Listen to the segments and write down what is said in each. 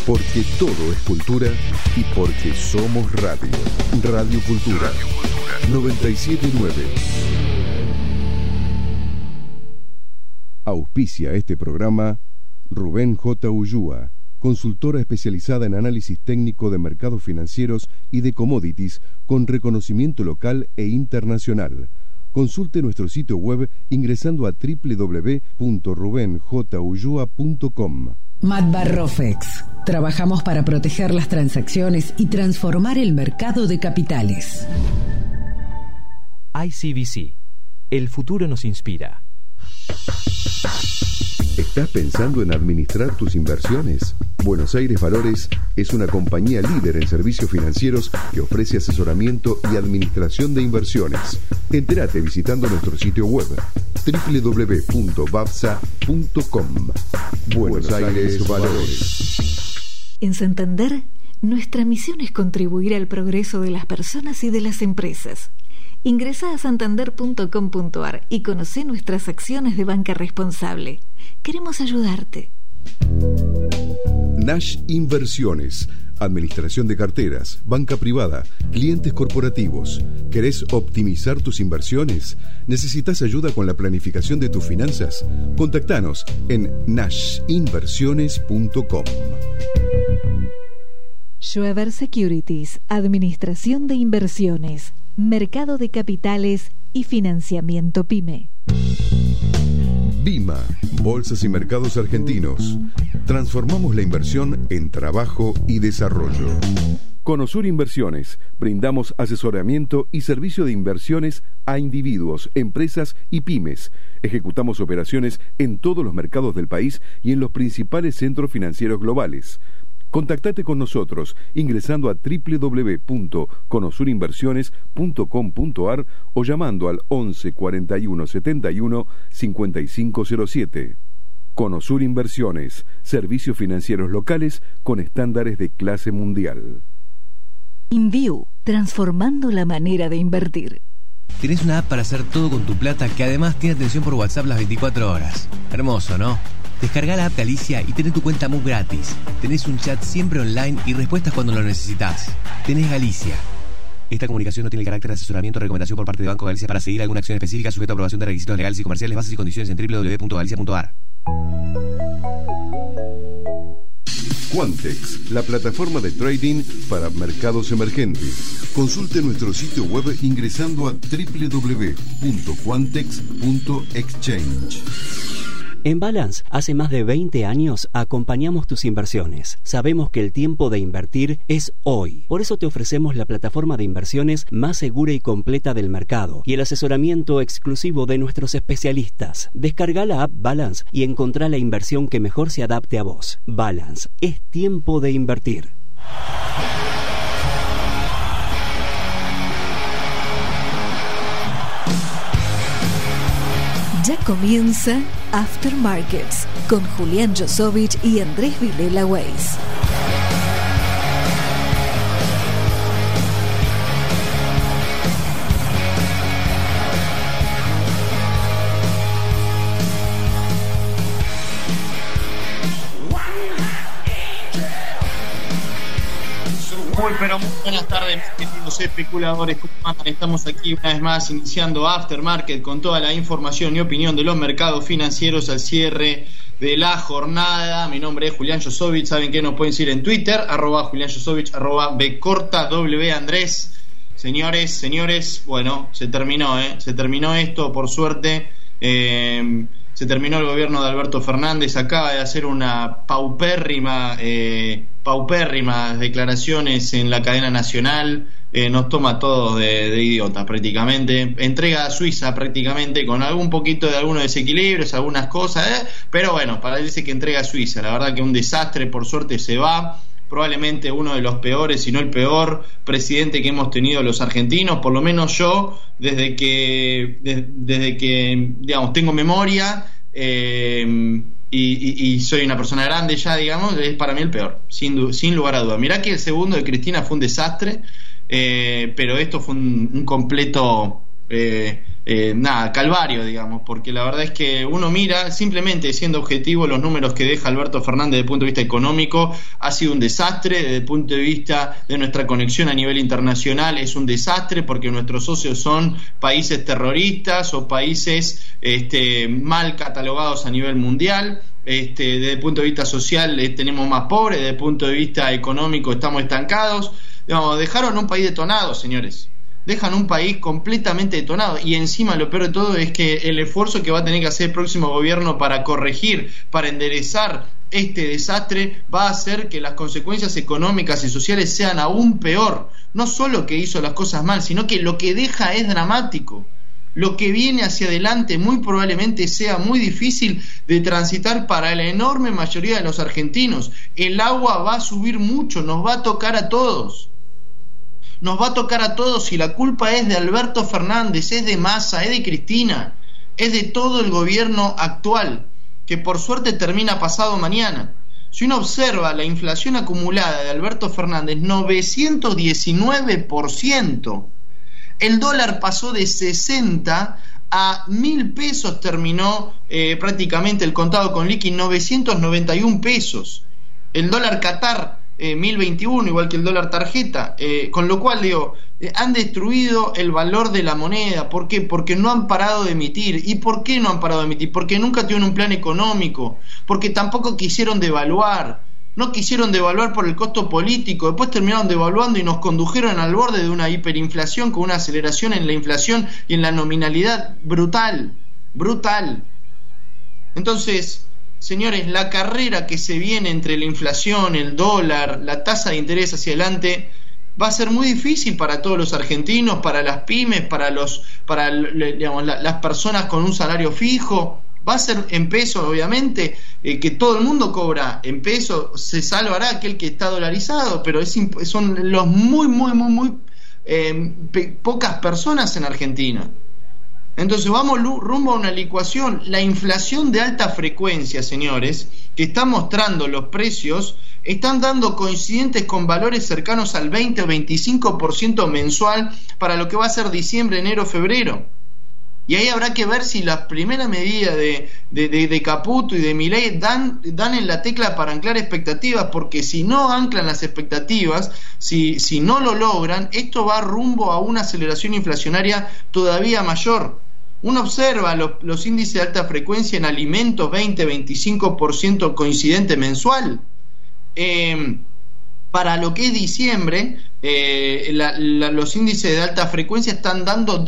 Porque todo es cultura y porque somos radio. Radio Cultura 97.9. Auspicia este programa Rubén J. Ullúa, consultora especializada en análisis técnico de mercados financieros y de commodities con reconocimiento local e internacional. Consulte nuestro sitio web ingresando a www.rubenjulua.com. Matbarrofex. Trabajamos para proteger las transacciones y transformar el mercado de capitales. ICBC. El futuro nos inspira. ¿Estás pensando en administrar tus inversiones? Buenos Aires Valores es una compañía líder en servicios financieros que ofrece asesoramiento y administración de inversiones. Entérate visitando nuestro sitio web www.bavsa.com. Buenos Aires Valores. En Santander, nuestra misión es contribuir al progreso de las personas y de las empresas. Ingresa a santander.com.ar y conoce nuestras acciones de banca responsable. Queremos ayudarte. Nash Inversiones, administración de carteras, banca privada, clientes corporativos. ¿Querés optimizar tus inversiones? ¿Necesitas ayuda con la planificación de tus finanzas? Contactanos en nashinversiones.com. Schweber Securities, administración de inversiones, mercado de capitales y financiamiento PYME. BIMA, Bolsas y Mercados Argentinos. Transformamos la inversión en trabajo y desarrollo. Conosur Inversiones. Brindamos asesoramiento y servicio de inversiones a individuos, empresas y pymes. Ejecutamos operaciones en todos los mercados del país y en los principales centros financieros globales. Contactate con nosotros ingresando a www.conosurinversiones.com.ar o llamando al 11 41 71 5507. Conosur Inversiones, servicios financieros locales con estándares de clase mundial. InView, transformando la manera de invertir. Tenés una app para hacer todo con tu plata que además tiene atención por WhatsApp las 24 horas. Hermoso, ¿no? Descargá la app de Alicia y tenés tu cuenta MUB gratis. Tenés un chat siempre online y respuestas cuando lo necesitas. Tenés Galicia. Esta comunicación no tiene el carácter de asesoramiento o recomendación por parte de Banco Galicia para seguir alguna acción específica sujeta a aprobación de requisitos legales y comerciales, bases y condiciones en www.galicia.ar. Quantex, la plataforma de trading para mercados emergentes. Consulte nuestro sitio web ingresando a www.quantex.exchange. En Balance, hace más de 20 años acompañamos tus inversiones. Sabemos que el tiempo de invertir es hoy. Por eso te ofrecemos la plataforma de inversiones más segura y completa del mercado y el asesoramiento exclusivo de nuestros especialistas. Descarga la app Balance y encontrá la inversión que mejor se adapte a vos. Balance, es tiempo de invertir. Ya comienza Aftermarkets con Julián Josovich y Andrés Vilela Weiss. Pero muy buenas tardes, queridos especuladores. ¿Cómo andan? Estamos aquí una vez más iniciando Aftermarket con toda la información y opinión de los mercados financieros al cierre de la jornada. Mi nombre es Julián Josovich. Saben que nos pueden seguir en Twitter, @Julián Josovich, @bcortaW Andrés. Señores, bueno, se terminó esto, por suerte. Se terminó el gobierno de Alberto Fernández, acaba de hacer una paupérrimas declaraciones en la cadena nacional, nos toma todos de idiotas prácticamente, entrega a Suiza prácticamente con algún poquito de algunos desequilibrios, algunas cosas, pero bueno, parece que entrega a Suiza, la verdad que un desastre, por suerte se va. Probablemente uno de los peores, si no el peor presidente que hemos tenido los argentinos, por lo menos yo, desde que digamos, tengo memoria y soy una persona grande ya, digamos, es para mí el peor, sin lugar a dudas. Mirá que el segundo de Cristina fue un desastre, pero esto fue un completo calvario, digamos, porque la verdad es que uno mira, simplemente siendo objetivo, los números que deja Alberto Fernández desde el punto de vista económico ha sido un desastre. Desde el punto de vista de nuestra conexión a nivel internacional es un desastre, porque nuestros socios son países terroristas o países mal catalogados a nivel mundial. Desde el punto de vista social tenemos más pobres, desde el punto de vista económico estamos estancados. Digamos, dejaron un país detonado, señores. Dejan un país completamente detonado, y encima lo peor de todo es que el esfuerzo que va a tener que hacer el próximo gobierno para corregir, para enderezar este desastre, va a hacer que las consecuencias económicas y sociales sean aún peor. No solo que hizo las cosas mal, sino que lo que deja es dramático. Lo que viene hacia adelante muy probablemente sea muy difícil de transitar para la enorme mayoría de los argentinos. El agua va a subir mucho, nos va a tocar a todos. Nos va a tocar a todos, y la culpa es de Alberto Fernández, es de Massa, es de Cristina, es de todo el gobierno actual, que por suerte termina pasado mañana. Si uno observa la inflación acumulada de Alberto Fernández, 919%. El dólar pasó de 60 a 1.000 pesos, terminó prácticamente el contado con liqui, 991 pesos. El dólar Qatar, 1021, igual que el dólar tarjeta, con lo cual digo, han destruido el valor de la moneda. ¿Por qué? Porque no han parado de emitir. ¿Y por qué no han parado de emitir? Porque nunca tuvieron un plan económico, porque tampoco quisieron devaluar. No quisieron devaluar por el costo político, después terminaron devaluando y nos condujeron al borde de una hiperinflación, con una aceleración en la inflación y en la nominalidad brutal. Entonces, señores, la carrera que se viene entre la inflación, el dólar, la tasa de interés hacia adelante, va a ser muy difícil para todos los argentinos, para las pymes, para las personas con un salario fijo. Va a ser en pesos, obviamente, que todo el mundo cobra en pesos. Se salvará aquel que está dolarizado, pero son los muy pocas personas en Argentina. Entonces vamos rumbo a una licuación. La inflación de alta frecuencia, señores, que está mostrando los precios, están dando coincidentes con valores cercanos al 20 o 25% mensual para lo que va a ser diciembre, enero, febrero. Y ahí habrá que ver si las primeras medidas de Caputo y de Milei dan en la tecla para anclar expectativas, porque si no anclan las expectativas, si no lo logran, esto va rumbo a una aceleración inflacionaria todavía mayor. Uno observa los índices de alta frecuencia en alimentos, 20-25% coincidente mensual. Para lo que es diciembre, los índices de alta frecuencia están dando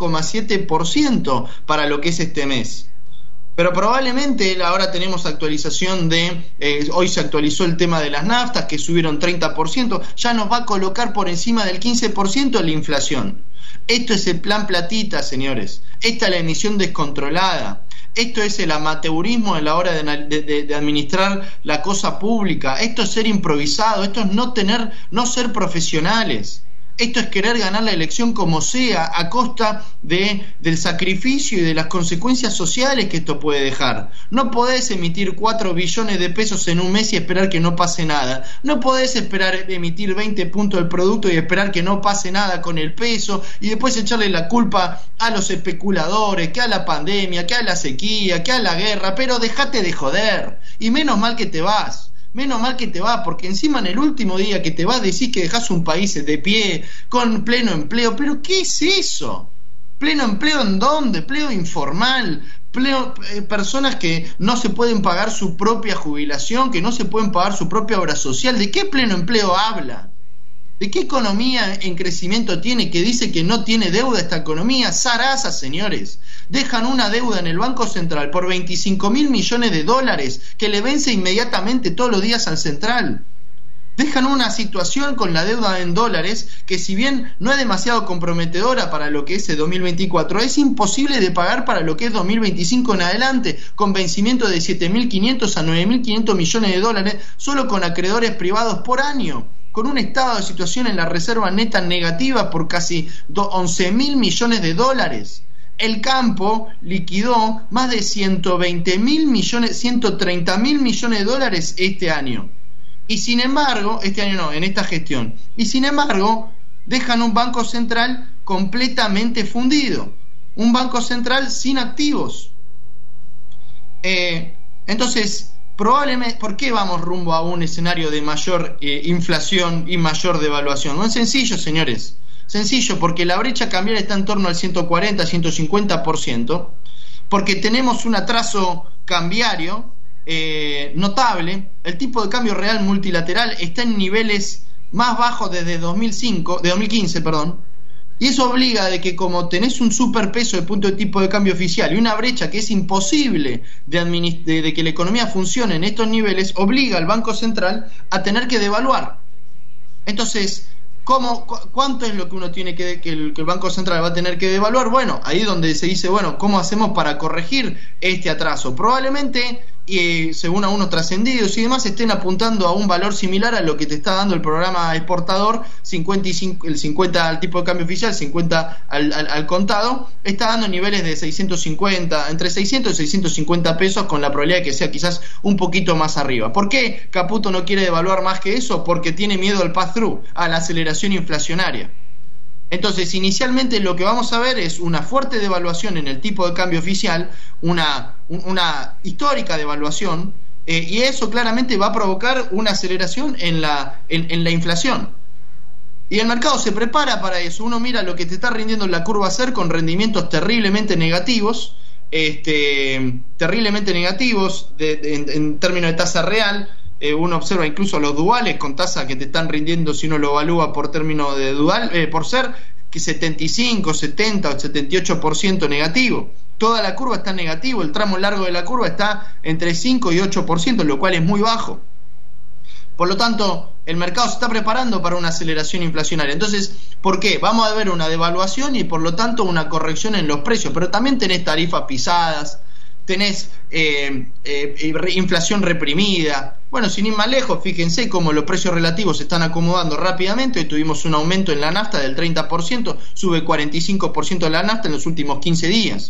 12,7% para lo que es este mes. Pero probablemente ahora tenemos actualización hoy se actualizó el tema de las naftas, que subieron 30%, ya nos va a colocar por encima del 15% la inflación. Esto es el plan platita, señores. Esta es la emisión descontrolada. Esto es el amateurismo a la hora de administrar la cosa pública. Esto es ser improvisado. Esto es no ser profesionales. Esto es querer ganar la elección como sea, a costa del sacrificio y de las consecuencias sociales que esto puede dejar. No podés emitir 4 billones de pesos en un mes y esperar que no pase nada. No podés esperar emitir 20 puntos del producto y esperar que no pase nada con el peso, y después echarle la culpa a los especuladores, que a la pandemia, que a la sequía, que a la guerra. Pero dejate de joder, y menos mal que te vas. Menos mal que te vas, porque encima en el último día que te vas decís que dejás un país de pie, con pleno empleo. ¿Pero qué es eso? ¿Pleno empleo en dónde? ¿Empleo informal? Personas que no se pueden pagar su propia jubilación, que no se pueden pagar su propia obra social. ¿De qué pleno empleo habla? ¿De qué economía en crecimiento tiene, que dice que no tiene deuda esta economía? Zaraza, señores. Dejan una deuda en el Banco Central por 25.000 millones de dólares que le vence inmediatamente todos los días al central. Dejan una situación con la deuda en dólares que, si bien no es demasiado comprometedora para lo que es el 2024, es imposible de pagar para lo que es 2025 en adelante, con vencimiento de 7.500 a 9.500 millones de dólares solo con acreedores privados por año, con un estado de situación en la reserva neta negativa por casi 11.000 millones de dólares. El campo liquidó más de 130.000 millones de dólares este año. Y sin embargo, en esta gestión. Y sin embargo, dejan un banco central completamente fundido. un banco central sin activos. Entonces, probablemente, ¿por qué vamos rumbo a un escenario de mayor inflación y mayor devaluación? No es sencillo, señores. Sencillo, porque la brecha cambiaria está en torno al 140-150%, porque tenemos un atraso cambiario notable. El tipo de cambio real multilateral está en niveles más bajos desde 2015, y eso obliga de que, como tenés un superpeso de punto de tipo de cambio oficial y una brecha que es imposible de que la economía funcione en estos niveles, obliga al Banco Central a tener que devaluar. Entonces, ¿cuánto es lo que uno tiene que el Banco Central va a tener que devaluar? Bueno, ahí donde se dice, bueno, ¿cómo hacemos para corregir este atraso? Probablemente, según algunos trascendidos y demás, estén apuntando a un valor similar a lo que te está dando el programa exportador, 50 al tipo de cambio oficial, 50 al contado, está dando niveles de 650, entre 600 y 650 pesos, con la probabilidad de que sea quizás un poquito más arriba. ¿Por qué Caputo no quiere devaluar más que eso? Porque tiene miedo al pass-through, a la aceleración inflacionaria. Entonces, inicialmente lo que vamos a ver es una fuerte devaluación en el tipo de cambio oficial, una histórica devaluación, y eso claramente va a provocar una aceleración en la inflación. Y el mercado se prepara para eso. Uno mira lo que te está rindiendo la curva CER con rendimientos terriblemente negativos, en términos de tasa real. Uno observa incluso los duales con tasa que te están rindiendo, si uno lo evalúa por término de dual, por ser, que 75, 70 o 78% negativo. Toda la curva está en negativo, el tramo largo de la curva está entre 5 y 8%, lo cual es muy bajo. Por lo tanto, el mercado se está preparando para una aceleración inflacionaria. Entonces, ¿por qué? Vamos a ver una devaluación y por lo tanto una corrección en los precios, pero también tenés tarifas pisadas, tenés inflación reprimida. Bueno, sin ir más lejos, fíjense cómo los precios relativos se están acomodando rápidamente. Hoy tuvimos un aumento en la nafta del 30%, sube 45% la nafta en los últimos 15 días.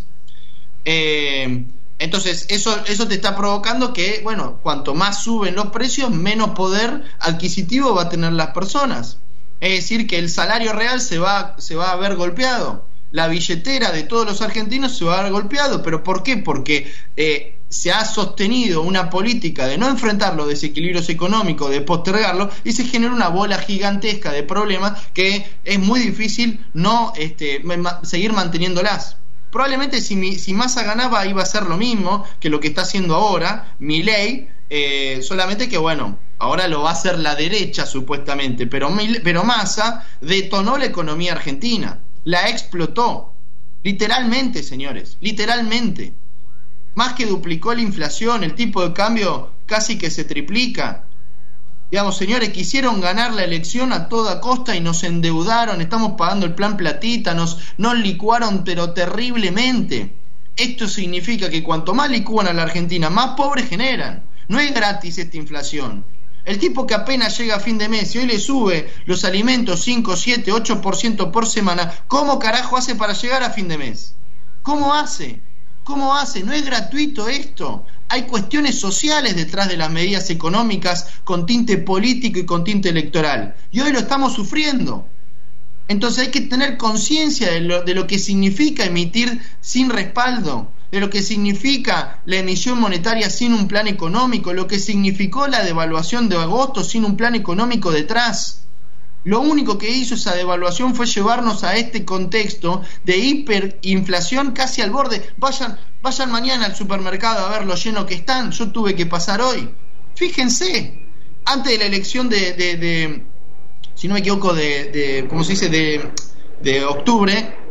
Entonces, eso te está provocando que, bueno, cuanto más suben los precios, menos poder adquisitivo va a tener las personas. Es decir, que el salario real se va a ver golpeado. La billetera de todos los argentinos se va a ver golpeado. ¿Pero por qué? Porque se ha sostenido una política de no enfrentar los desequilibrios económicos, de postergarlo, y se genera una bola gigantesca de problemas que es muy difícil no seguir manteniéndolas. Probablemente si Massa ganaba iba a ser lo mismo que lo que está haciendo ahora Milei, solamente que, bueno, ahora lo va a hacer la derecha supuestamente, pero Massa detonó la economía argentina, la explotó, literalmente, señores, literalmente. Más que duplicó la inflación, el tipo de cambio casi que se triplica. Digamos, señores, quisieron ganar la elección a toda costa y nos endeudaron, estamos pagando el plan platita, nos licuaron pero terriblemente. Esto significa que cuanto más licúan a la Argentina, más pobres generan. No es gratis esta inflación. El tipo que apenas llega a fin de mes y hoy le sube los alimentos 5, 7, 8% por semana, ¿cómo carajo hace para llegar a fin de mes? ¿Cómo hace? ¿Cómo hace? No es gratuito esto. Hay cuestiones sociales detrás de las medidas económicas con tinte político y con tinte electoral. Y hoy lo estamos sufriendo. Entonces hay que tener conciencia de lo que significa emitir sin respaldo, de lo que significa la emisión monetaria sin un plan económico, lo que significó la devaluación de agosto sin un plan económico detrás. Lo único que hizo esa devaluación fue llevarnos a este contexto de hiperinflación casi al borde. Vayan mañana al supermercado a ver lo lleno que están. Yo tuve que pasar hoy. Fíjense, antes de la elección si no me equivoco, ¿cómo se dice? De octubre,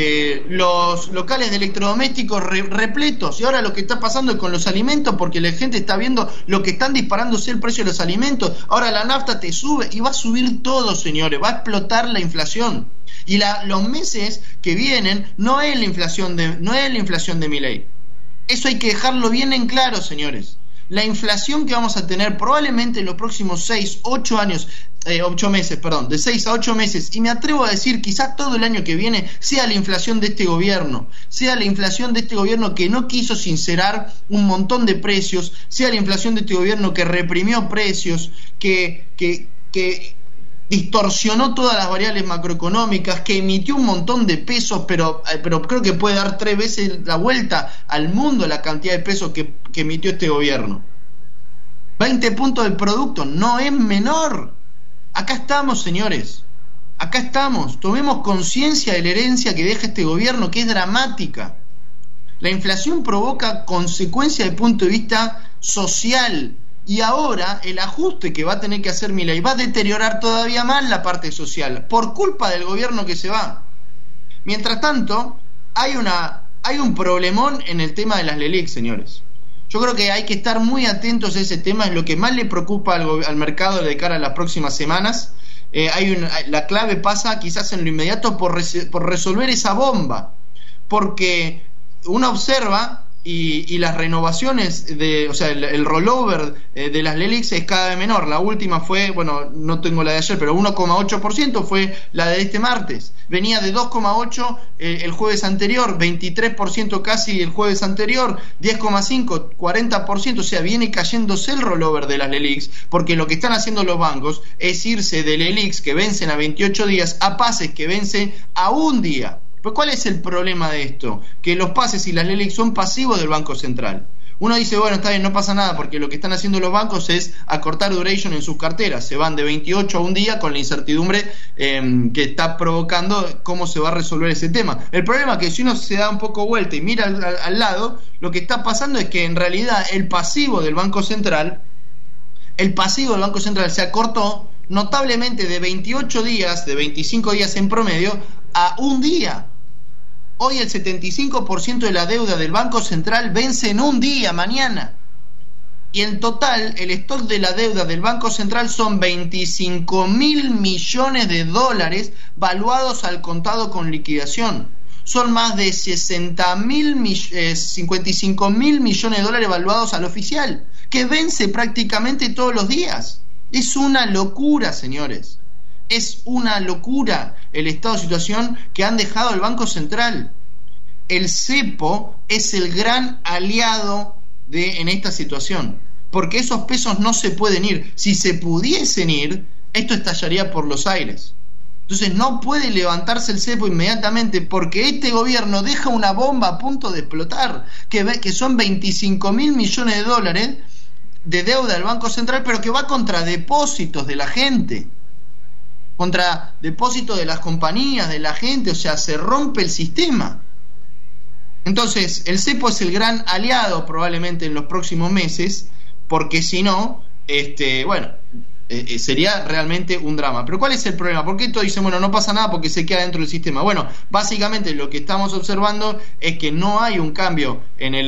los locales de electrodomésticos repletos, y ahora lo que está pasando es con los alimentos, porque la gente está viendo lo que están disparándose el precio de los alimentos. Ahora la nafta te sube y va a subir todo, señores, va a explotar la inflación. Y los meses que vienen no es la inflación de Milei. Eso hay que dejarlo bien en claro, señores. La inflación que vamos a tener probablemente en los próximos 8 meses, de 6 a 8 meses, y me atrevo a decir quizás todo el año que viene, sea la inflación de este gobierno, sea la inflación de este gobierno que no quiso sincerar un montón de precios, sea la inflación de este gobierno que reprimió precios, que distorsionó todas las variables macroeconómicas, que emitió un montón de pesos, pero creo que puede dar 3 veces la vuelta al mundo la cantidad de pesos que emitió este gobierno. 20 puntos del producto, no es menor. Acá estamos, señores. Acá estamos. Tomemos conciencia de la herencia que deja este gobierno, que es dramática. La inflación provoca consecuencias desde el punto de vista social. Y ahora el ajuste que va a tener que hacer Milei va a deteriorar todavía más la parte social, por culpa del gobierno que se va. Mientras tanto, hay un problemón en el tema de las LELIQ, señores. Yo creo que hay que estar muy atentos a ese tema, es lo que más le preocupa al mercado de cara a las próximas semanas. La clave pasa quizás en lo inmediato por resolver esa bomba, porque uno observa y las renovaciones el rollover de las LELIQ es cada vez menor. La última fue, bueno, no tengo la de ayer, pero 1,8% fue la de este martes. Venía de 2,8% el jueves anterior, 23% casi el jueves anterior, 10,5%, 40%, o sea, viene cayéndose el rollover de las LELIQ, porque lo que están haciendo los bancos es irse de LELIQ que vencen a 28 días a pases que vencen a un día. Pues ¿cuál es el problema de esto? Que los pases y las LELIQ son pasivos del Banco Central. Uno dice, bueno, está bien, no pasa nada, porque lo que están haciendo los bancos es acortar duration en sus carteras. Se van de 28 a un día con la incertidumbre que está provocando cómo se va a resolver ese tema. El problema es que si uno se da un poco vuelta y mira al lado, lo que está pasando es que en realidad el pasivo del Banco Central se acortó notablemente de 28 días, de 25 días en promedio, a un día. Hoy el 75% de la deuda del Banco Central vence en un día, mañana. Y en total, el stock de la deuda del Banco Central son 25.000 millones de dólares valuados al contado con liquidación. Son más de 55.000 millones de dólares valuados al oficial, que vence prácticamente todos los días. Es una locura, señores. Es una locura el estado de situación que han dejado el Banco Central. El cepo es el gran aliado en esta situación, porque esos pesos no se pueden ir. Si se pudiesen ir, esto estallaría por los aires. Entonces no puede levantarse el cepo inmediatamente, porque este gobierno deja una bomba a punto de explotar, que son 25.000 millones de dólares de deuda del Banco Central, pero que va contra depósitos de la gente, contra depósitos de las compañías, de la gente. O sea, se rompe el sistema. Entonces el cepo es el gran aliado probablemente en los próximos meses, porque si no, sería realmente un drama. Pero ¿cuál es el problema? ¿Por qué todos dicen, bueno, no pasa nada porque se queda dentro del sistema? Bueno, básicamente lo que estamos observando es que no hay un cambio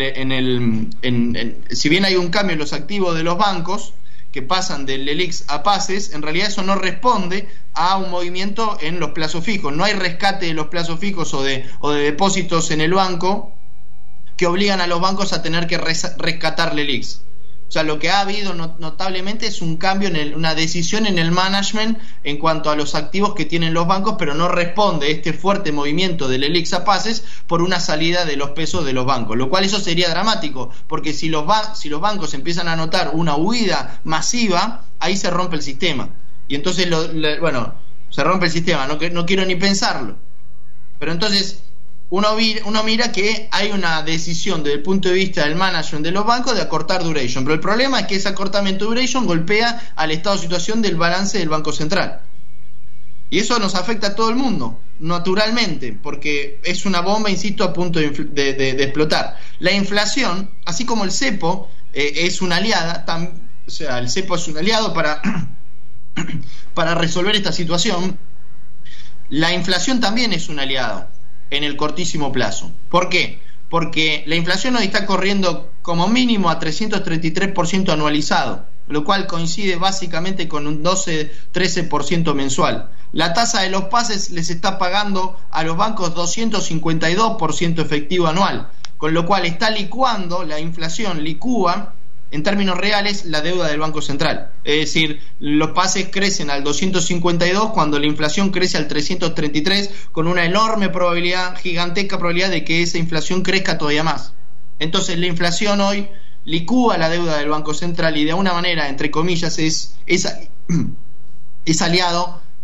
si bien hay un cambio en los activos de los bancos, que pasan del LELIQ a pases, en realidad eso no responde a un movimiento en los plazos fijos. No hay rescate de los plazos fijos o de depósitos en el banco que obligan a los bancos a tener que rescatar LELIQ. O sea, lo que ha habido notablemente es un cambio, una decisión en el management en cuanto a los activos que tienen los bancos, pero no responde este fuerte movimiento de LELIQ a pases por una salida de los pesos de los bancos, lo cual eso sería dramático, porque si los bancos empiezan a notar una huida masiva, ahí se rompe el sistema. Y entonces, se rompe el sistema, no quiero ni pensarlo. Pero entonces uno mira que hay una decisión desde el punto de vista del management de los bancos de acortar duration, pero el problema es que ese acortamiento de duration golpea al estado de situación del balance del Banco Central, y eso nos afecta a todo el mundo naturalmente, porque es una bomba, insisto, a punto de explotar. La inflación, así como el cepo es una aliada, o sea, el cepo es un aliado para resolver esta situación, la inflación también es un aliado en el cortísimo plazo. ¿Por qué? Porque la inflación hoy está corriendo como mínimo a 333% anualizado, lo cual coincide básicamente con un 12-13% mensual. La tasa de los pases les está pagando a los bancos 252% efectivo anual, con lo cual está licuando, la inflación licúa en términos reales la deuda del Banco Central. Es decir, los pases crecen al 252 cuando la inflación crece al 333, con una enorme probabilidad, gigantesca probabilidad de que esa inflación crezca todavía más. Entonces la inflación hoy licúa la deuda del Banco Central y de alguna manera, entre comillas, es aliado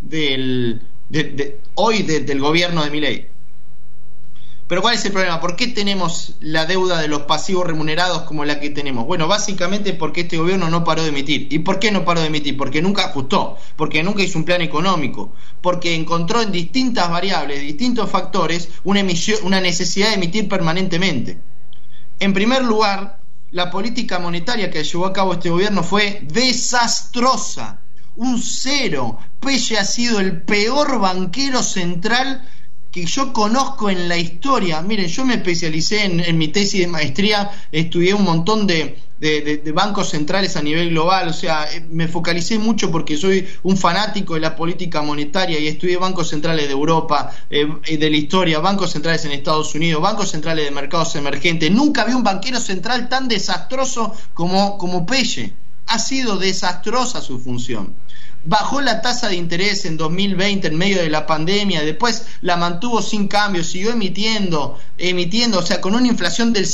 hoy del gobierno de Milei. Pero ¿cuál es el problema? ¿Por qué tenemos la deuda de los pasivos remunerados como la que tenemos? Bueno, básicamente porque este gobierno no paró de emitir. ¿Y por qué no paró de emitir? Porque nunca ajustó, porque nunca hizo un plan económico, porque encontró en distintas variables, distintos factores, una necesidad de emitir permanentemente. En primer lugar, la política monetaria que llevó a cabo este gobierno fue desastrosa. Un cero. Pelle ha sido el peor banquero central que yo conozco en la historia. Miren, yo me especialicé en mi tesis de maestría, estudié un montón de bancos centrales a nivel global, o sea, me focalicé mucho porque soy un fanático de la política monetaria y estudié bancos centrales de Europa, de la historia, bancos centrales en Estados Unidos, bancos centrales de mercados emergentes. Nunca vi un banquero central tan desastroso como Pelle. Ha sido desastrosa su función. Bajó la tasa de interés en 2020 en medio de la pandemia, después la mantuvo sin cambio, siguió emitiendo, o sea, con una inflación del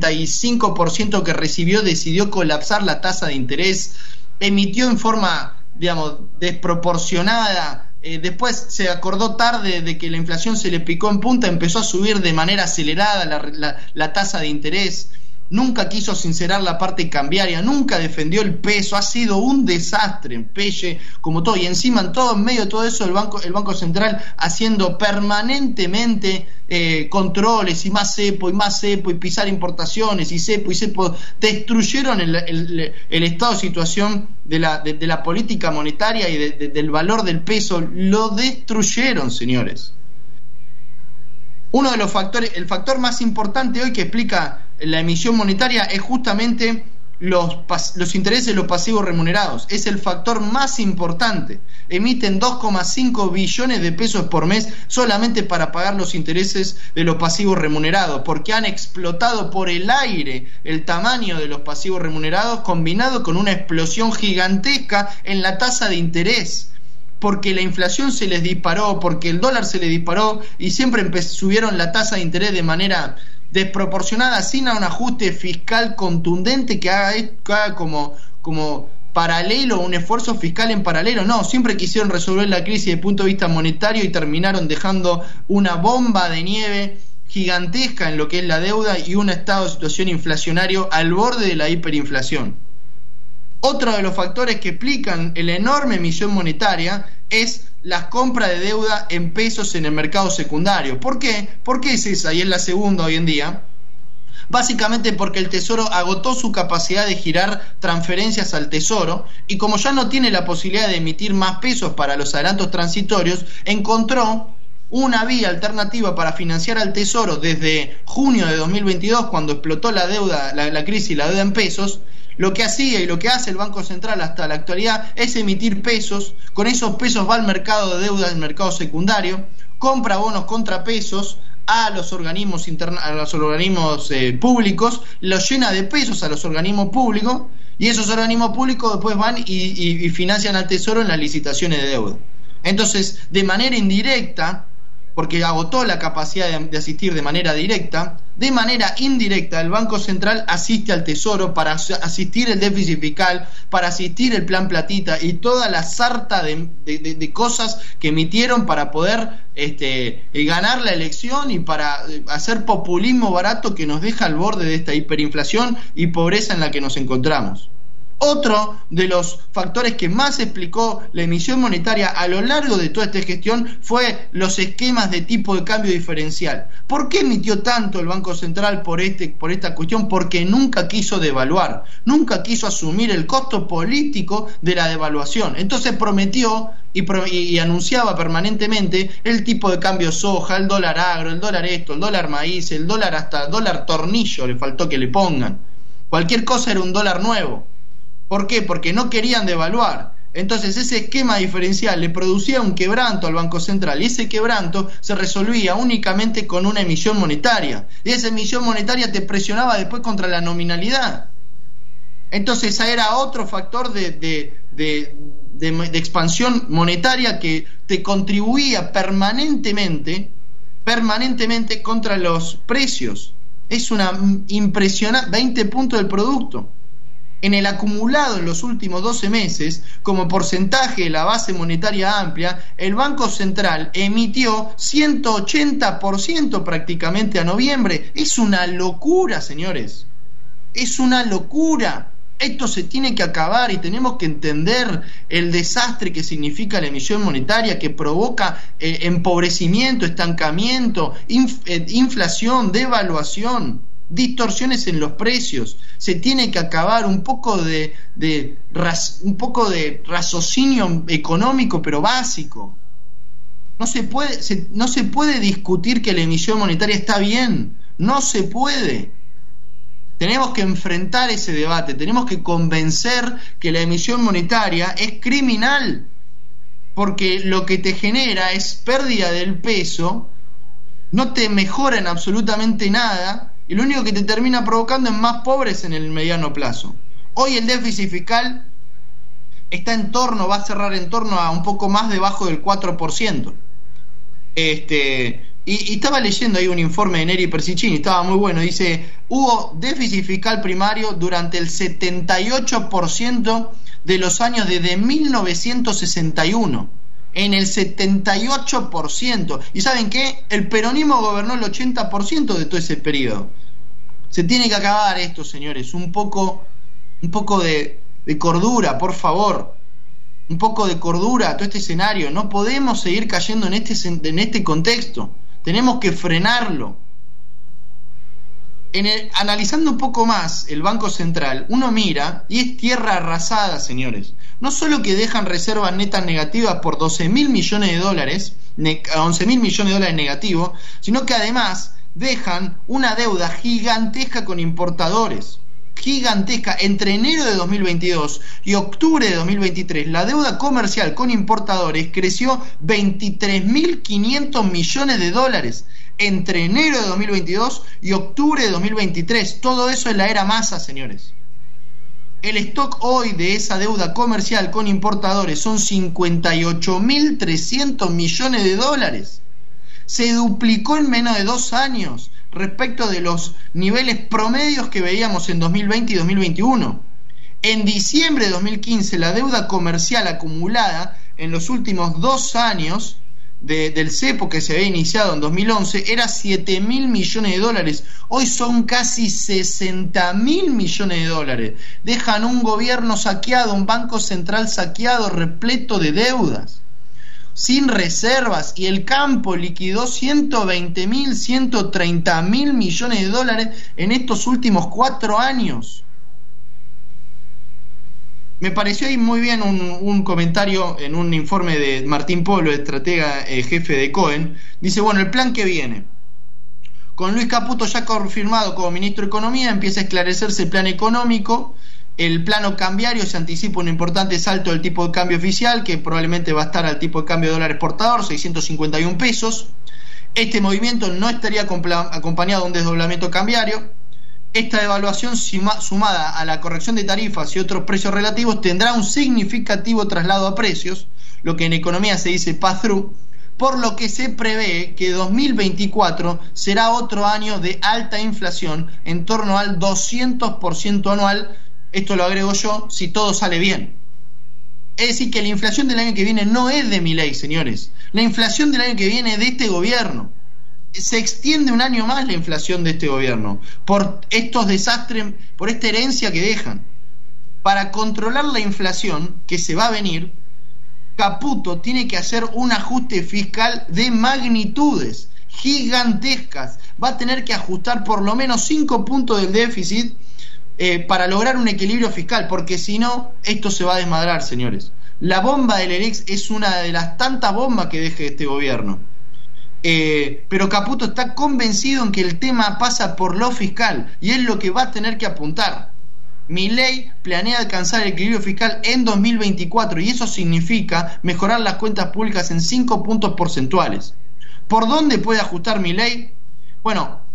55% que recibió, decidió colapsar la tasa de interés, emitió en forma, digamos, desproporcionada, después se acordó tarde de que la inflación se le picó en punta, empezó a subir de manera acelerada la tasa de interés. Nunca quiso sincerar la parte cambiaria, nunca defendió el peso, ha sido un desastre en Pelle, como todo, y encima en medio de todo eso el Banco Central haciendo permanentemente controles y más cepo y pisar importaciones y cepo, destruyeron el estado de situación de la política monetaria y del valor del peso, lo destruyeron, señores. Uno de los factores, el factor más importante hoy que explica la emisión monetaria es justamente los intereses de los pasivos remunerados. Es el factor más importante. Emiten 2,5 billones de pesos por mes solamente para pagar los intereses de los pasivos remunerados, porque han explotado por el aire el tamaño de los pasivos remunerados, combinado con una explosión gigantesca en la tasa de interés. Porque la inflación se les disparó, porque el dólar se les disparó y siempre subieron la tasa de interés de manera desproporcionada, sin un ajuste fiscal contundente que haga como paralelo, un esfuerzo fiscal en paralelo. No, siempre quisieron resolver la crisis desde el punto de vista monetario y terminaron dejando una bomba de nieve gigantesca en lo que es la deuda y un estado de situación inflacionario al borde de la hiperinflación. Otro de los factores que explican la enorme emisión monetaria es la compra de deuda en pesos en el mercado secundario. ¿Por qué? ¿Por qué es esa? Y es la segunda hoy en día. Básicamente porque el Tesoro agotó su capacidad de girar transferencias al Tesoro y como ya no tiene la posibilidad de emitir más pesos para los adelantos transitorios, encontró una vía alternativa para financiar al Tesoro desde junio de 2022, cuando explotó la deuda, la crisis y la deuda en pesos. Lo que hacía y lo que hace el Banco Central hasta la actualidad es emitir pesos. Con esos pesos va al mercado de deuda, al mercado secundario, compra bonos contra pesos a los organismos públicos, los llena de pesos a los organismos públicos y esos organismos públicos después van y financian al Tesoro en las licitaciones de deuda. Entonces, de manera indirecta, porque agotó la capacidad de asistir de manera directa, de manera indirecta el Banco Central asiste al Tesoro para asistir el déficit fiscal, para asistir el plan platita y toda la sarta de cosas que emitieron para poder ganar la elección y para hacer populismo barato que nos deja al borde de esta hiperinflación y pobreza en la que nos encontramos. Otro de los factores que más explicó la emisión monetaria a lo largo de toda esta gestión fue los esquemas de tipo de cambio diferencial. ¿Por qué emitió tanto el Banco Central por esta cuestión? Porque nunca quiso devaluar, nunca quiso asumir el costo político de la devaluación. Entonces prometió y anunciaba permanentemente el tipo de cambio soja, el dólar agro, el dólar esto, el dólar maíz, el dólar hasta dólar tornillo le faltó que le pongan. Cualquier cosa era un dólar nuevo. ¿Por qué? Porque no querían devaluar. Entonces ese esquema diferencial le producía un quebranto al Banco Central y ese quebranto se resolvía únicamente con una emisión monetaria. Y esa emisión monetaria te presionaba después contra la nominalidad. Entonces ese era otro factor de expansión monetaria que te contribuía permanentemente contra los precios. Es una impresionante, 20 puntos del producto. En el acumulado en los últimos 12 meses, como porcentaje de la base monetaria amplia, el Banco Central emitió 180% prácticamente a noviembre. Es una locura, señores. Es una locura. Esto se tiene que acabar y tenemos que entender el desastre que significa la emisión monetaria, que provoca empobrecimiento, estancamiento, inflación, devaluación, distorsiones en los precios. Se tiene que acabar un poco de raciocinio económico, pero básico. No se puede discutir que la emisión monetaria está bien. No se puede. Tenemos que enfrentar ese debate. Tenemos que convencer que la emisión monetaria es criminal, porque lo que te genera es pérdida del peso, no te mejora en absolutamente nada, y lo único que te termina provocando es más pobres en el mediano plazo. Hoy el déficit fiscal va a cerrar en torno a un poco más debajo del 4%. Y estaba leyendo ahí un informe de Neri Persicini, estaba muy bueno. Dice: hubo déficit fiscal primario durante el 78% de los años desde 1961. En el 78%. ¿Y saben qué? El peronismo gobernó el 80% de todo ese periodo. Se tiene que acabar esto, señores. Un poco de cordura, por favor. Un poco de cordura a todo este escenario. No podemos seguir cayendo en este contexto. Tenemos que frenarlo. Analizando un poco más el Banco Central, uno mira y es tierra arrasada, señores. No solo que dejan reservas netas negativas por 12.000 millones de dólares, 11.000 millones de dólares negativos, sino que además dejan una deuda gigantesca con importadores. Gigantesca. Entre enero de 2022 y octubre de 2023, la deuda comercial con importadores creció 23.500 millones de dólares. Entre enero de 2022 y octubre de 2023. Todo eso es la era Massa, señores. El stock hoy de esa deuda comercial con importadores son 58.300 millones de dólares. Se duplicó en menos de 2 años respecto de los niveles promedios que veíamos en 2020 y 2021. En diciembre de 2015, la deuda comercial acumulada en los últimos 2 años del cepo, que se había iniciado en 2011, era 7.000 millones de dólares. Hoy son casi 60.000 millones de dólares. Dejan un gobierno saqueado, un banco central saqueado, repleto de deudas, sin reservas, y el campo liquidó 120.000, 130.000 millones de dólares en estos últimos 4 años. Me pareció ahí muy bien un comentario en un informe de Martín Polo, estratega jefe de Cohen. Dice: bueno, el plan que viene, con Luis Caputo ya confirmado como ministro de Economía, empieza a esclarecerse el plan económico, el plano cambiario, se anticipa un importante salto del tipo de cambio oficial, que probablemente va a estar al tipo de cambio de dólar exportador, 651 pesos. Este movimiento no estaría acompañado de un desdoblamiento cambiario. Esta devaluación, sumada a la corrección de tarifas y otros precios relativos, tendrá un significativo traslado a precios, lo que en economía se dice pass-through, por lo que se prevé que 2024 será otro año de alta inflación, en torno al 200% anual. Esto lo agrego yo, si todo sale bien. Es decir, que la inflación del año que viene no es de Milei, señores. La inflación del año que viene es de este gobierno. Se extiende un año más la inflación de este gobierno por estos desastres, por esta herencia que dejan. Para controlar la inflación que se va a venir, Caputo tiene que hacer un ajuste fiscal de magnitudes gigantescas. Va a tener que ajustar por lo menos 5 puntos del déficit para lograr un equilibrio fiscal, porque si no, esto se va a desmadrar, señores. La bomba del EREX es una de las tantas bombas que deje este gobierno. Pero Caputo está convencido en que el tema pasa por lo fiscal, y es lo que va a tener que apuntar. Milei planea alcanzar el equilibrio fiscal en 2024, y eso significa mejorar las cuentas públicas en 5 puntos porcentuales. ¿Por dónde puede ajustar Milei? Bueno,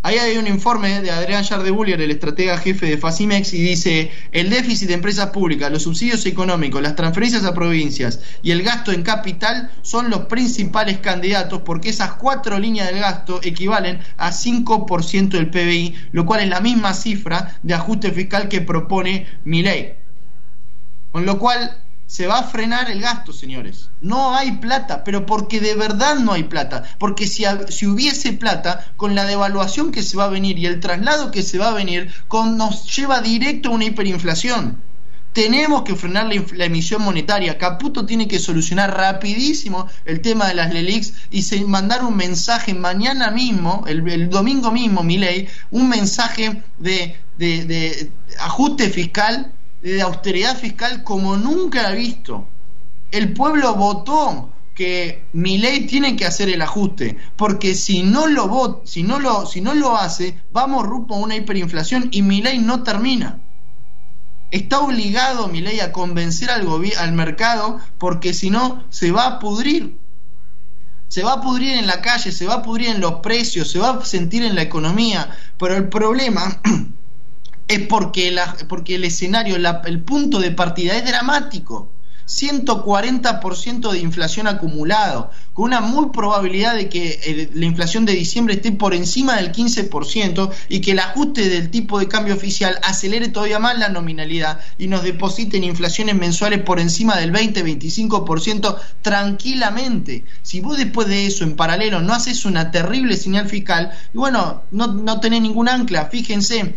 Ahí hay un informe de Adrián Yardebullier, el estratega jefe de Facimex, y dice: el déficit de empresas públicas, los subsidios económicos, las transferencias a provincias y el gasto en capital son los principales candidatos, porque esas 4 líneas del gasto equivalen a 5% del PBI, lo cual es la misma cifra de ajuste fiscal que propone Milei. Con lo cual se va a frenar el gasto, señores. No hay plata, pero porque de verdad no hay plata. Porque si hubiese plata, con la devaluación que se va a venir y el traslado que se va a venir, nos lleva directo a una hiperinflación. Tenemos que frenar la emisión monetaria. Caputo tiene que solucionar rapidísimo el tema de las LELIQs y mandar un mensaje mañana mismo, el domingo mismo, Milei, un mensaje de ajuste fiscal, de austeridad fiscal como nunca ha visto. El pueblo votó que Milei tiene que hacer el ajuste, porque si no lo hace, vamos rumbo a una hiperinflación y Milei no termina. Está obligado Milei a convencer al mercado, porque si no se va a pudrir. Se va a pudrir en la calle, se va a pudrir en los precios, se va a sentir en la economía. Pero el problema es porque el escenario, el punto de partida es dramático. 140% de inflación acumulado, con una muy probabilidad de que la inflación de diciembre esté por encima del 15% y que el ajuste del tipo de cambio oficial acelere todavía más la nominalidad y nos deposite en inflaciones mensuales por encima del 20-25% tranquilamente. Si vos después de eso en paralelo no haces una terrible señal fiscal, y bueno, no tenés ningún ancla. Fíjense,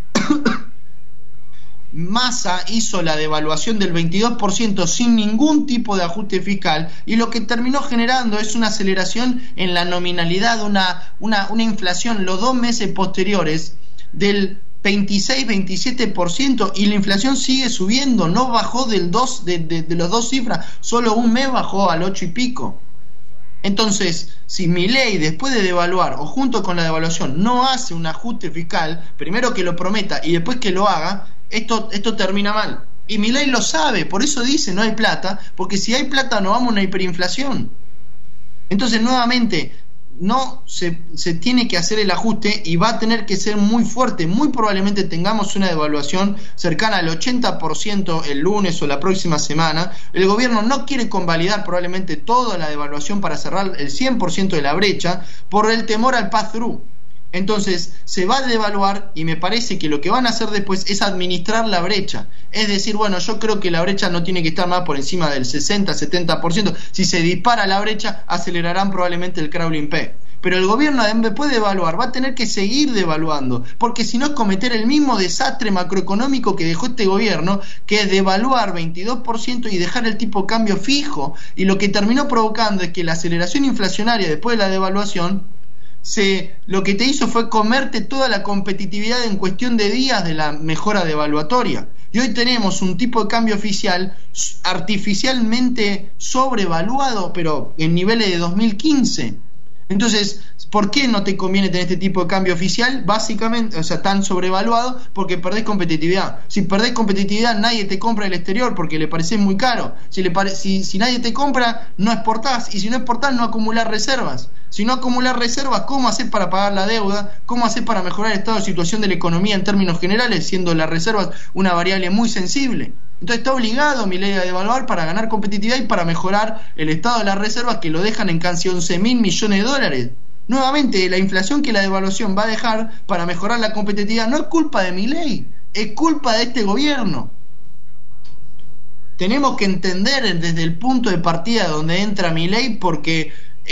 Massa hizo la devaluación del 22% sin ningún tipo de ajuste fiscal, y lo que terminó generando es una aceleración en la nominalidad, una inflación los 2 meses posteriores del 26-27%, y la inflación sigue subiendo, no bajó de los 2 cifras, solo un mes bajó al 8 y pico. Entonces, si Milei después de devaluar o junto con la devaluación no hace un ajuste fiscal, primero que lo prometa y después que lo haga, esto termina mal. Y Milei lo sabe, por eso dice no hay plata, porque si hay plata no vamos a una hiperinflación. Entonces, nuevamente, no se tiene que hacer el ajuste y va a tener que ser muy fuerte. Muy probablemente tengamos una devaluación cercana al 80% el lunes o la próxima semana. El gobierno no quiere convalidar probablemente toda la devaluación para cerrar el 100% de la brecha por el temor al pass-through. Entonces se va a devaluar y me parece que lo que van a hacer después es administrar la brecha. Es decir, bueno, yo creo que la brecha no tiene que estar más por encima del 60-70%. Si se dispara la brecha, acelerarán probablemente el crawling P. Pero el gobierno, después de devaluar, va a tener que seguir devaluando, porque si no es cometer el mismo desastre macroeconómico que dejó este gobierno, que es devaluar 22% y dejar el tipo de cambio fijo. Y lo que terminó provocando es que la aceleración inflacionaria después de la devaluación, lo que te hizo fue comerte toda la competitividad en cuestión de días de la mejora devaluatoria. Y hoy tenemos un tipo de cambio oficial artificialmente sobrevaluado, pero en niveles de 2015. Entonces, ¿por qué no te conviene tener este tipo de cambio oficial? Básicamente, o sea, tan sobrevaluado, porque perdés competitividad. Si perdés competitividad, nadie te compra del exterior porque le parece muy caro. Si nadie te compra, no exportás. Y si no exportás, no acumulás reservas. Si no acumulás reservas, ¿cómo hacer para pagar la deuda? ¿Cómo hacer para mejorar el estado de situación de la economía en términos generales, siendo las reservas una variable muy sensible? Entonces está obligado Milei a devaluar para ganar competitividad y para mejorar el estado de las reservas, que lo dejan en casi 11.000 millones de dólares. Nuevamente, la inflación que la devaluación va a dejar para mejorar la competitividad no es culpa de Milei, es culpa de este gobierno. Tenemos que entender desde el punto de partida donde entra Milei, porque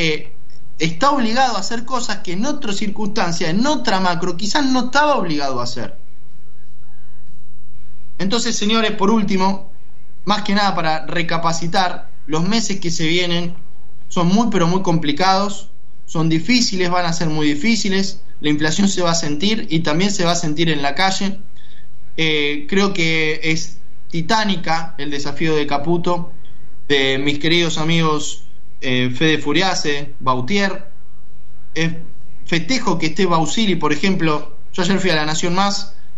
está obligado a hacer cosas que en otras circunstancias, en otra macro, quizás no estaba obligado a hacer. Entonces, señores, por último, más que nada para recapacitar, los meses que se vienen son muy pero muy complicados, son difíciles, van a ser muy difíciles, la inflación se va a sentir y también se va a sentir en la calle. Creo que es titánica el desafío de Caputo, de mis queridos amigos Fede Furiase, Bautier. Festejo que esté Bausili, por ejemplo. Yo ayer fui a La Nación Más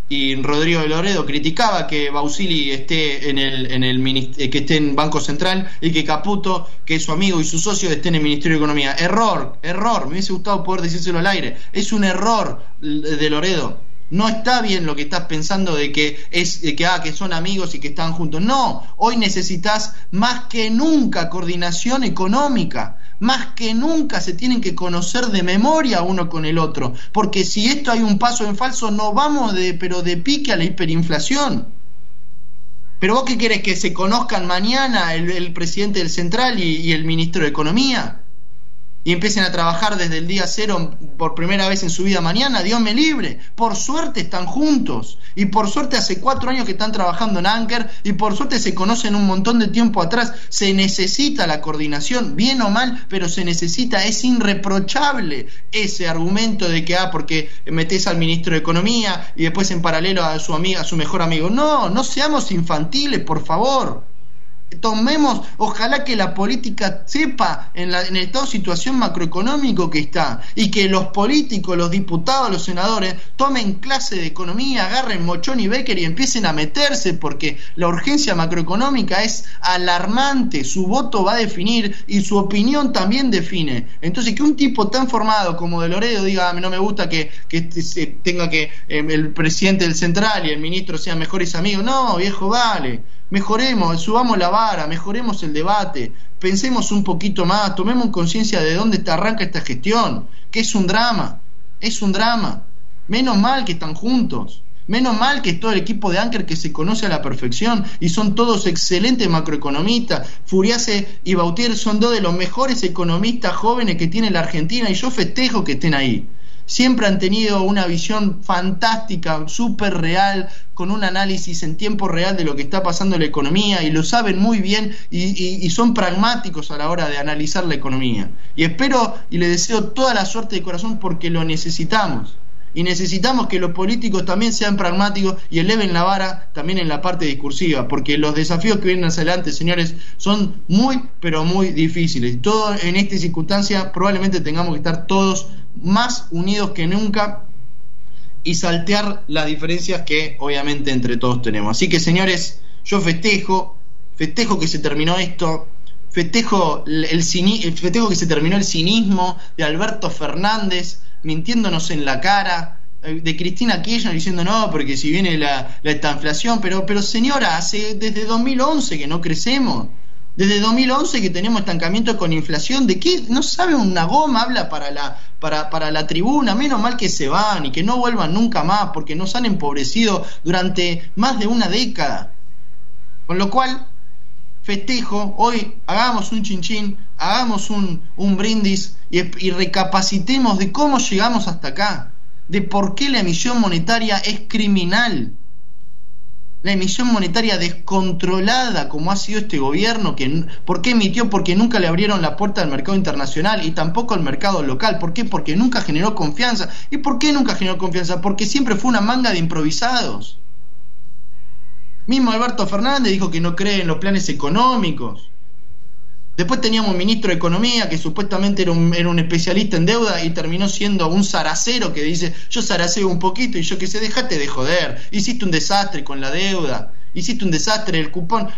y Rodrigo de Loredo criticaba que Bausili esté que esté en Banco Central y que Caputo, que es su amigo y su socio, esté en el Ministerio de Economía. Error, me hubiese gustado poder decírselo al aire. Es un error de Loredo. No está bien lo que estás pensando de que son amigos y que están juntos. No, hoy necesitas más que nunca coordinación económica. Más que nunca se tienen que conocer de memoria uno con el otro, porque si esto hay un paso en falso, no vamos de pique a la hiperinflación. Pero vos qué querés, que se conozcan mañana el presidente del Central y el ministro de Economía y empiecen a trabajar desde el día cero por primera vez en su vida mañana. Dios me libre. Por suerte están juntos y por suerte hace 4 años que están trabajando en Anker y por suerte se conocen un montón de tiempo atrás. Se necesita la coordinación, bien o mal, pero se necesita. Es irreprochable ese argumento de que porque metés al ministro de Economía y después en paralelo a su amiga, a su mejor amigo. No seamos infantiles, por favor. Tomemos, ojalá que la política sepa en el estado de situación macroeconómico que está, y que los políticos, los diputados, los senadores tomen clase de economía, agarren Mochón y Becker y empiecen a meterse, porque la urgencia macroeconómica es alarmante. Su voto va a definir y su opinión también define. Entonces, que un tipo tan formado como de Loredo diga no me gusta que tenga que el presidente del Central y el ministro sean mejores amigos. No, viejo, vale. Mejoremos, subamos la vara, mejoremos el debate, pensemos un poquito más, tomemos conciencia de dónde arranca esta gestión, que es un drama. Menos mal que están juntos, menos mal que es todo el equipo de Anker que se conoce a la perfección y son todos excelentes macroeconomistas. Furiase y Bautier son 2 de los mejores economistas jóvenes que tiene la Argentina y yo festejo que estén ahí. Siempre han tenido una visión fantástica, súper real, con un análisis en tiempo real de lo que está pasando en la economía, y lo saben muy bien y son pragmáticos a la hora de analizar la economía. Y espero y les deseo toda la suerte de corazón, porque lo necesitamos. Y necesitamos que los políticos también sean pragmáticos y eleven la vara también en la parte discursiva, porque los desafíos que vienen hacia adelante, señores, son muy, pero muy difíciles. Y todo en esta circunstancia probablemente tengamos que estar todos más unidos que nunca y saltear las diferencias que obviamente entre todos tenemos. Así que, señores, yo festejo que se terminó esto, festejo que se terminó el cinismo de Alberto Fernández mintiéndonos en la cara, de Cristina Kirchner diciendo no, porque si viene esta inflación, pero señora, desde 2011 que no crecemos. Desde 2011 que tenemos estancamiento con inflación. ¿De qué? No sabe una goma, habla para la tribuna. Menos mal que se van y que no vuelvan nunca más, porque nos han empobrecido durante más de una década. Con lo cual, festejo, hoy hagamos un chinchín, hagamos un brindis y recapacitemos de cómo llegamos hasta acá, de por qué la emisión monetaria es criminal. La emisión monetaria descontrolada como ha sido este gobierno, ¿por qué emitió? Porque nunca le abrieron la puerta al mercado internacional y tampoco al mercado local. ¿Por qué? Porque nunca generó confianza. ¿Y por qué nunca generó confianza? Porque siempre fue una manga de improvisados. Mismo Alberto Fernández dijo que no cree en los planes económicos. Después teníamos un ministro de Economía que supuestamente era un especialista en deuda y terminó siendo un zaracero que dice yo zaraceo un poquito y yo qué sé, dejate de joder, hiciste un desastre con la deuda, hiciste un desastre, el cupón,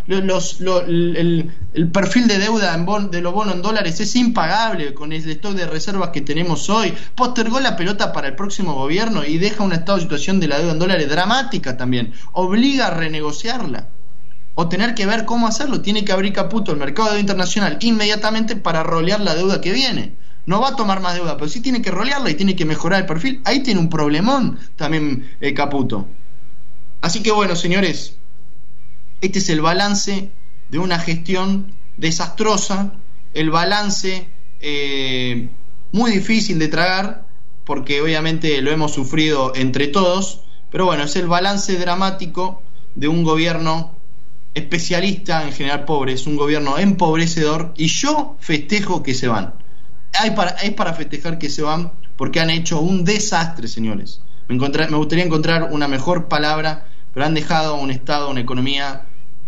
el perfil de deuda de los bonos en dólares es impagable con el stock de reservas que tenemos hoy. Postergó la pelota para el próximo gobierno y deja un estado de situación de la deuda en dólares dramática también, obliga a renegociarla. O tener que ver cómo hacerlo. Tiene que abrir Caputo el mercado de deuda internacional inmediatamente para rolear la deuda que viene. No va a tomar más deuda, pero sí tiene que rolearla y tiene que mejorar el perfil. Ahí tiene un problemón también Caputo. Así que bueno, señores, este es el balance de una gestión desastrosa, el balance muy difícil de tragar, porque obviamente lo hemos sufrido entre todos, pero bueno, es el balance dramático de un gobierno especialista en generar pobres, un gobierno empobrecedor, y yo festejo que se van. Es para festejar que se van, porque han hecho un desastre, señores. Me gustaría encontrar una mejor palabra, pero han dejado un estado, una economía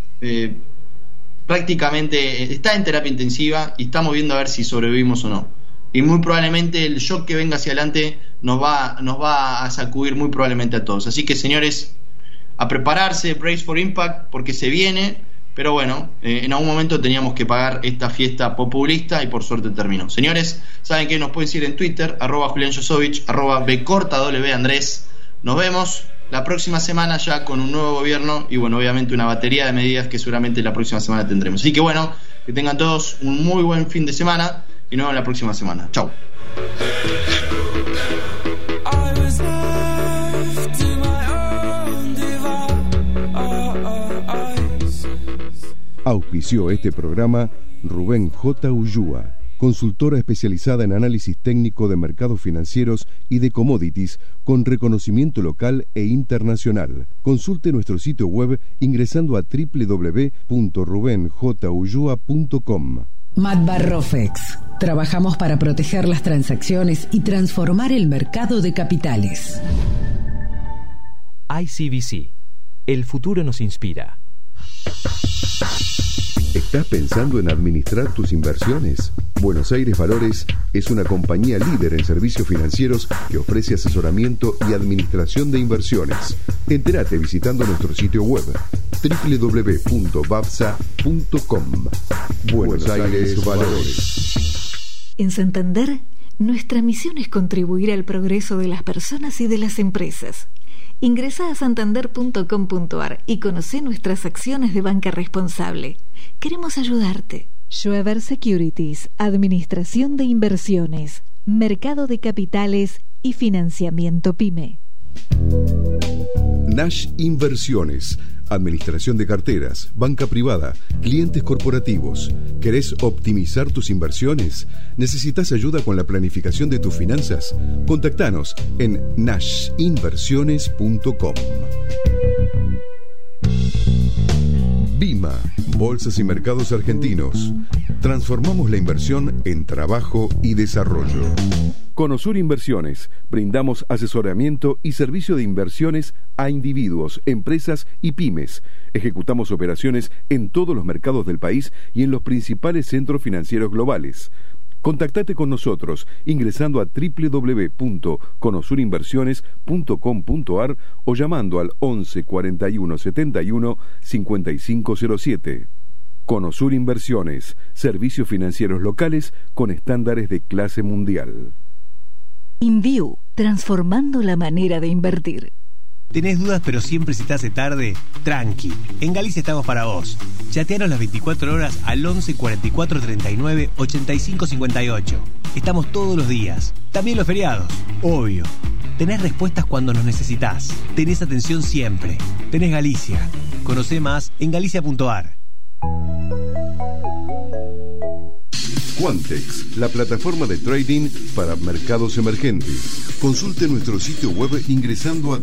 prácticamente está en terapia intensiva y estamos viendo a ver si sobrevivimos o no. Y muy probablemente el shock que venga hacia adelante nos va a sacudir muy probablemente a todos. Así que, señores, a prepararse, brace for impact, porque se viene. Pero bueno, en algún momento teníamos que pagar esta fiesta populista y por suerte terminó. Señores, saben que nos pueden seguir en Twitter, @JulianJosovich, @bcorta_W_Andrés. Nos vemos la próxima semana ya con un nuevo gobierno y bueno, obviamente una batería de medidas que seguramente la próxima semana tendremos. Así que bueno, que tengan todos un muy buen fin de semana y nos vemos la próxima semana. Chau. Auspició este programa Rubén J. Ullúa, consultora especializada en análisis técnico de mercados financieros y de commodities con reconocimiento local e internacional. Consulte nuestro sitio web ingresando a www.rubenjullua.com. Matbarrofex. Trabajamos para proteger las transacciones y transformar el mercado de capitales. ICBC. El futuro nos inspira. ¿Estás pensando en administrar tus inversiones? Buenos Aires Valores es una compañía líder en servicios financieros que ofrece asesoramiento y administración de inversiones. Entérate visitando nuestro sitio web www.bavsa.com. Buenos Aires Valores. En Santander, nuestra misión es contribuir al progreso de las personas y de las empresas. Ingresá a santander.com.ar y conocé nuestras acciones de banca responsable. Queremos ayudarte. Schweber Securities, Administración de Inversiones, Mercado de Capitales y Financiamiento PYME. Nash Inversiones, administración de carteras, banca privada, clientes corporativos. ¿Querés optimizar tus inversiones? ¿Necesitas ayuda con la planificación de tus finanzas? Contactanos en nashinversiones.com. BIMA, Bolsas y Mercados Argentinos. Transformamos la inversión en trabajo y desarrollo. Conosur Inversiones. Brindamos asesoramiento y servicio de inversiones a individuos, empresas y pymes. Ejecutamos operaciones en todos los mercados del país y en los principales centros financieros globales. Contactate con nosotros ingresando a www.conosurinversiones.com.ar o llamando al 11 41 71 5507. Conosur Inversiones, servicios financieros locales con estándares de clase mundial. InView, transformando la manera de invertir. ¿Tenés dudas pero siempre si te hace tarde? Tranqui, en Galicia estamos para vos. Chateanos las 24 horas al 11 44 39 85 58. Estamos todos los días, también los feriados, obvio. Tenés respuestas cuando nos necesitas. Tenés atención siempre. Tenés Galicia. Conocé más en galicia.ar. Quantex, la plataforma de trading para mercados emergentes. Consulte nuestro sitio web ingresando a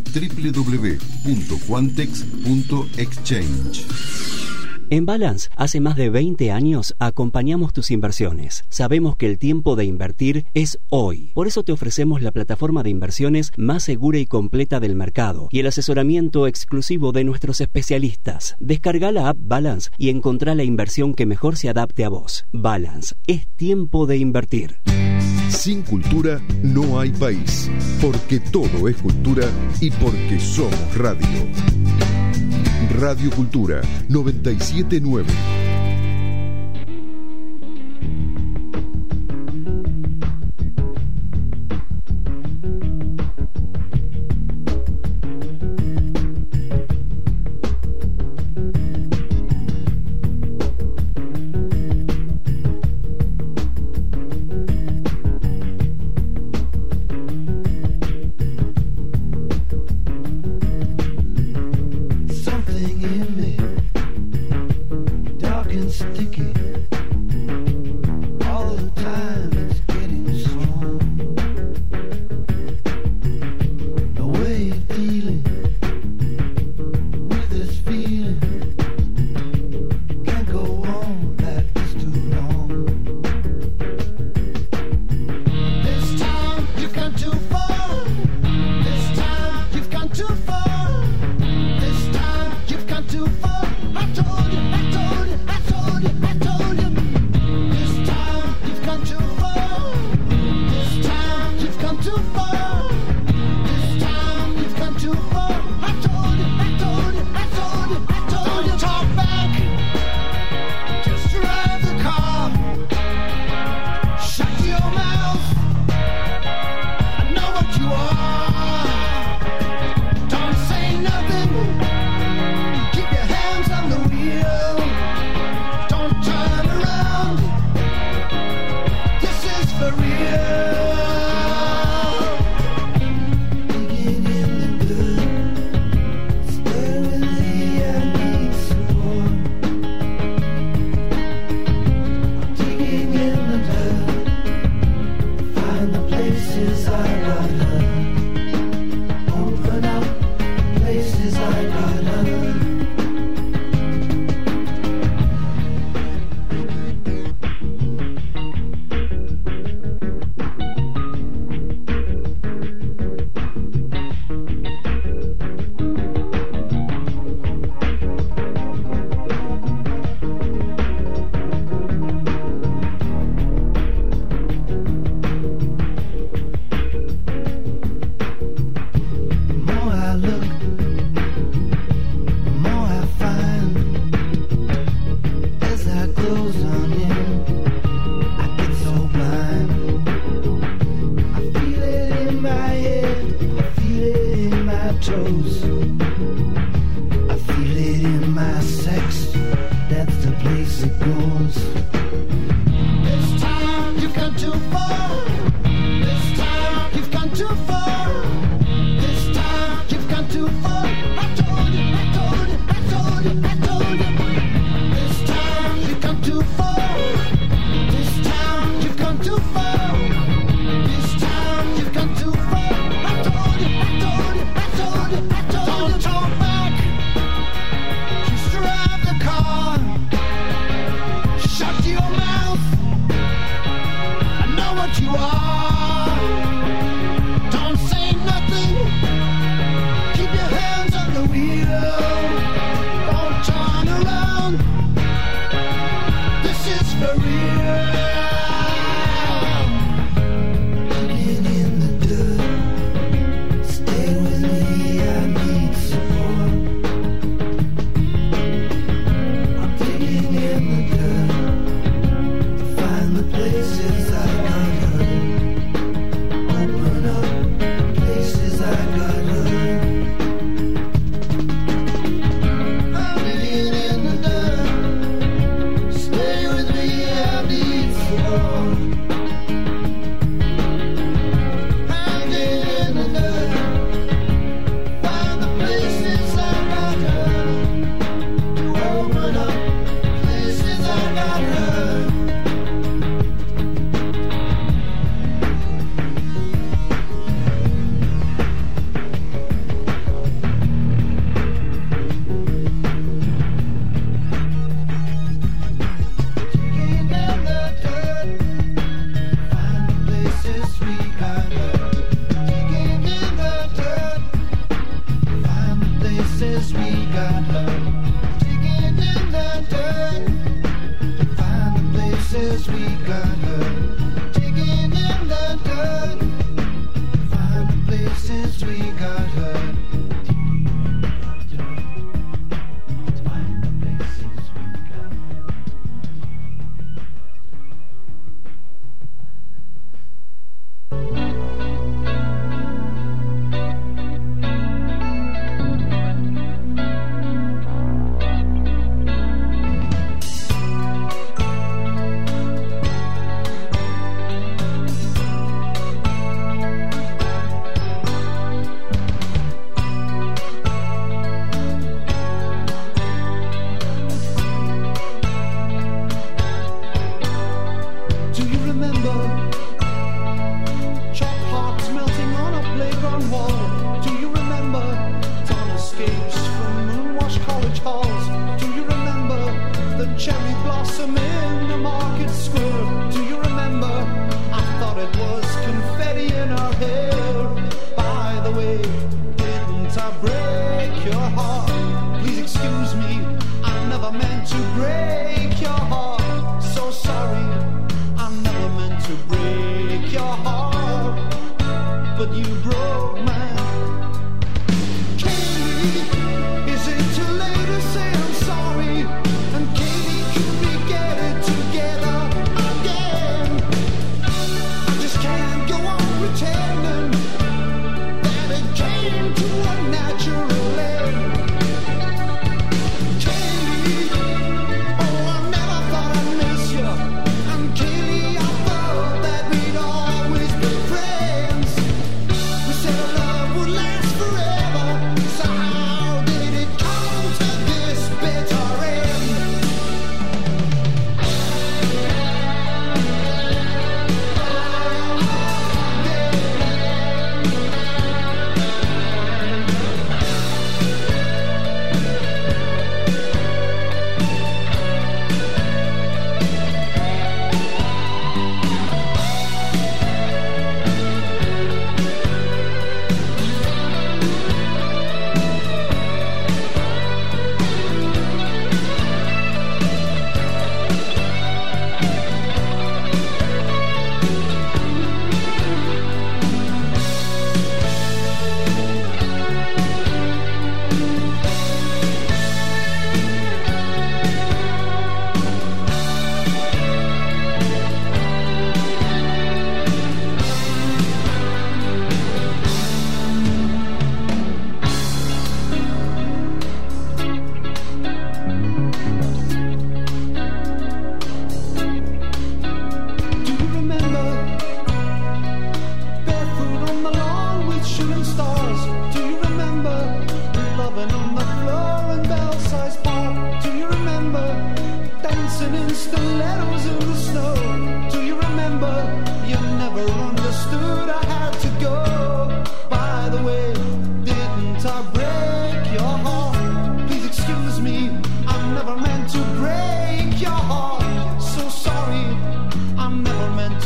www.quantex.exchange. En Balance, hace más de 20 años acompañamos tus inversiones. Sabemos que el tiempo de invertir es hoy. Por eso te ofrecemos la plataforma de inversiones más segura y completa del mercado y el asesoramiento exclusivo de nuestros especialistas. Descarga la app Balance y encontrá la inversión que mejor se adapte a vos. Balance, es tiempo de invertir. Sin cultura no hay país, porque todo es cultura y porque somos radio. Radio Cultura 979. Something in me mouth. I know what you are. Don't say nothing. Keep your hands on the wheel. Don't turn around. This is for real. Digging in the dirt. Stay with me, I need support. I'm digging in the dirt to find the places I got hurt. Open up places I got hurt. I'm digging in the dirt. Stay with me, I need support. I'm digging in the dirt. Find the places I got hurt. To open up places I got hurt. Digging in the dirt. Find the places we got hurt. Digging in the dirt. Find the places we got hurt. Digging in the dirt. Find the places we got hurt. Digging in the dirt. Find the places we got hurt. Find the places we got hurt. Do you remember chalk hearts melting on a playground wall? Do you remember dawn escapes from moon-washed college halls? Do you remember the cherry blossom in the market square? Do you remember I thought it was confetti in our hair? By the way, didn't I break your heart? Please excuse me, I never meant to break your heart. So sorry, I never meant to break your heart, but you broke mine. Katie, is it too late to say I'm sorry? And Katie, could we get it together again? I just can't go on pretending that it came to a natural end. Katie, oh, I never thought I'd miss you. And Katie, I thought that we'd always be friends.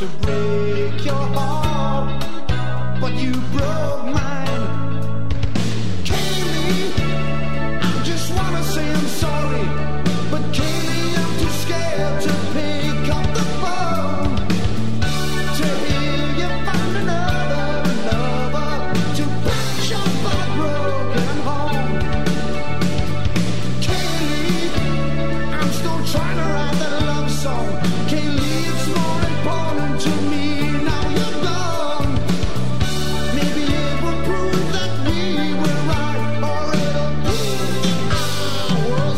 to break your heart, but you broke mine. Kaylee, I just wanna say I'm sorry, but Kaylee, I'm too scared to pick up the phone to hear you find another lover to patch up our broken home. Kaylee, I'm still trying to write that love song. Kaylee, it's more important to me now you're gone. Maybe it will prove that we were right, or it'll prove I was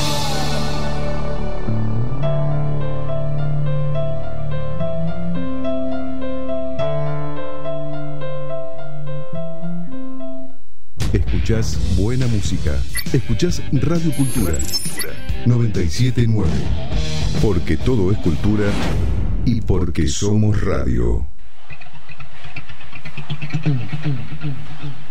wrong. Escuchás buena música. Escuchás Radio Cultura 979. Porque todo es cultura y porque somos radio.